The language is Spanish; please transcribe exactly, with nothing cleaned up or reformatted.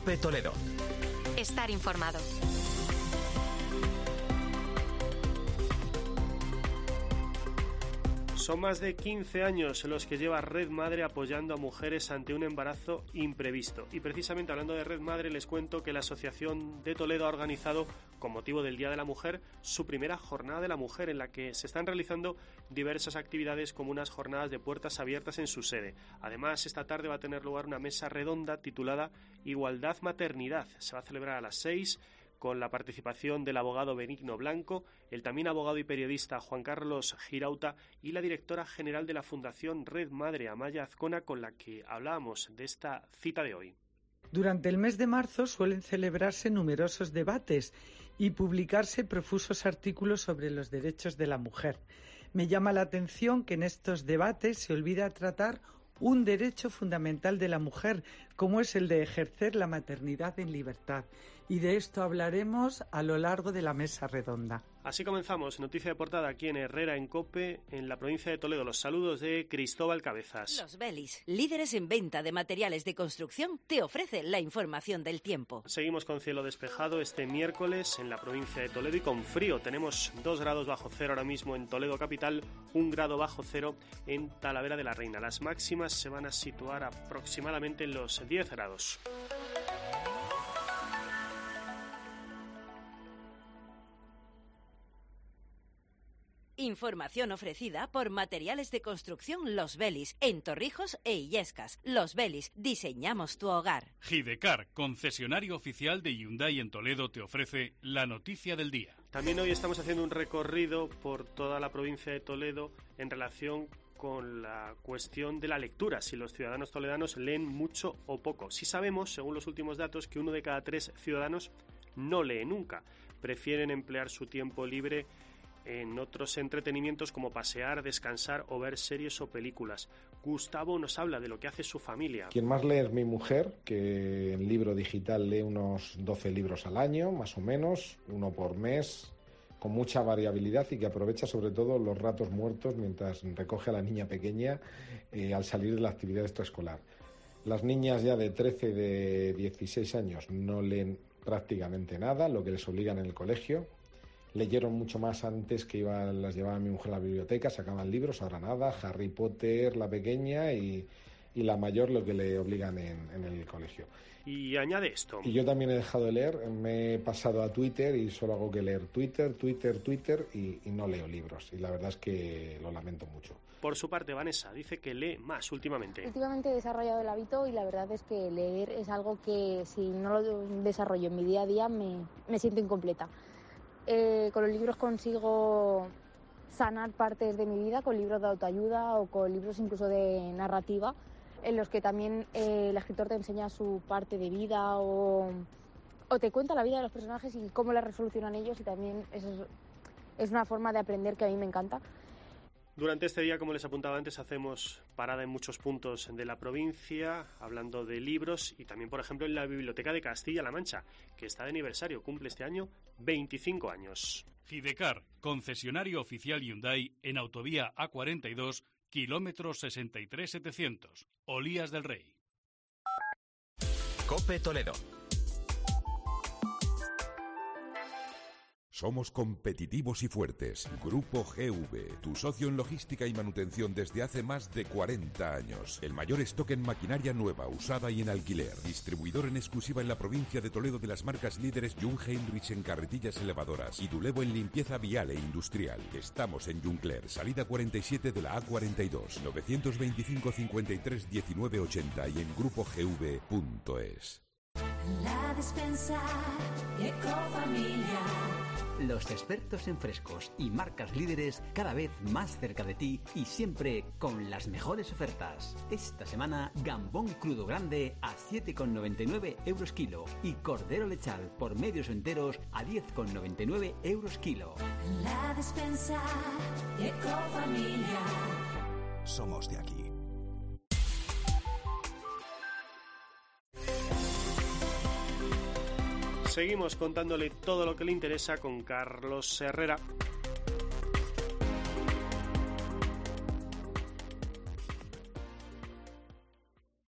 COPE Toledo. Estar informado. Son más de quince años los que lleva Red Madre apoyando a mujeres ante un embarazo imprevisto. Y precisamente hablando de Red Madre, les cuento que la Asociación de Toledo ha organizado, con motivo del Día de la Mujer, su primera Jornada de la Mujer, en la que se están realizando diversas actividades como unas jornadas de puertas abiertas en su sede. Además, esta tarde va a tener lugar una mesa redonda titulada Igualdad Maternidad. Se va a celebrar a las seis, con la participación del abogado Benigno Blanco, el también abogado y periodista Juan Carlos Girauta y la directora general de la Fundación Red Madre, Amaya Azcona, con la que hablábamos de esta cita de hoy. Durante el mes de marzo suelen celebrarse numerosos debates y publicarse profusos artículos sobre los derechos de la mujer. Me llama la atención que en estos debates se olvida tratar un derecho fundamental de la mujer, como es el de ejercer la maternidad en libertad. Y de esto hablaremos a lo largo de la mesa redonda. Así comenzamos, noticia de portada aquí en Herrera en COPE, en la provincia de Toledo. Los saludos de Cristóbal Cabezas. Los Belis, líderes en venta de materiales de construcción, te ofrece la información del tiempo. Seguimos con cielo despejado este miércoles en la provincia de Toledo y con frío. Tenemos dos grados bajo cero ahora mismo en Toledo capital, un grado bajo cero en Talavera de la Reina. Las máximas se van a situar aproximadamente en los diez grados. Información ofrecida por Materiales de Construcción Los Belis, en Torrijos e Illescas. Los Belis, diseñamos tu hogar. Gidecar, concesionario oficial de Hyundai en Toledo, te ofrece la noticia del día. También hoy estamos haciendo un recorrido por toda la provincia de Toledo en relación con la cuestión de la lectura, si los ciudadanos toledanos leen mucho o poco. Sí sabemos, según los últimos datos, que uno de cada tres ciudadanos no lee nunca. Prefieren emplear su tiempo libre en otros entretenimientos como pasear, descansar o ver series o películas. Gustavo nos habla de lo que hace su familia. Quien más lee es mi mujer, que en libro digital lee unos doce libros al año, más o menos, uno por mes, con mucha variabilidad y que aprovecha sobre todo los ratos muertos mientras recoge a la niña pequeña eh, al salir de la actividad extraescolar. Las niñas ya de trece, de dieciséis años no leen prácticamente nada, lo que les obligan en el colegio. Leyeron mucho más antes, que iba, las llevaba mi mujer a la biblioteca, sacaban libros, ahora nada, Harry Potter, la pequeña, y, y la mayor lo que le obligan en, en el colegio. Y añade esto. Y yo también he dejado de leer, me he pasado a Twitter y solo hago que leer Twitter, Twitter, Twitter y, y no leo libros. Y la verdad es que lo lamento mucho. Por su parte, Vanessa dice que lee más últimamente. Últimamente he desarrollado el hábito y la verdad es que leer es algo que si no lo desarrollo en mi día a día me, me siento incompleta. Eh, con los libros consigo sanar partes de mi vida, con libros de autoayuda o con libros incluso de narrativa, en los que también eh, el escritor te enseña su parte de vida o, o te cuenta la vida de los personajes y cómo la resolucionan ellos, y también eso es, es una forma de aprender que a mí me encanta. Durante este día, como les apuntaba antes, hacemos parada en muchos puntos de la provincia, hablando de libros y también, por ejemplo, en la Biblioteca de Castilla-La Mancha, que está de aniversario, cumple este año veinticinco años. Gidecar, concesionario oficial Hyundai en autovía A cuarenta y dos, kilómetro sesenta y tres setecientos, Olías del Rey. COPE Toledo. Somos competitivos y fuertes. Grupo G V, tu socio en logística y manutención desde hace más de cuarenta años. El mayor stock en maquinaria nueva, usada y en alquiler. Distribuidor en exclusiva en la provincia de Toledo de las marcas líderes Jung Heinrich en carretillas elevadoras y Dulevo en limpieza vial e industrial. Estamos en Juncler, salida cuarenta y siete de la A cuarenta y dos, novecientos veinticinco, cincuenta y tres, diecinueve, ochenta y en grupo g v punto es. La despensa Ecofamilia. Los expertos en frescos y marcas líderes cada vez más cerca de ti y siempre con las mejores ofertas. Esta semana, gambón crudo grande a siete con noventa y nueve euros kilo y cordero lechal por medios o enteros a diez con noventa y nueve euros kilo. La despensa Ecofamilia. Somos de aquí. Seguimos contándole todo lo que le interesa con Carlos Herrera.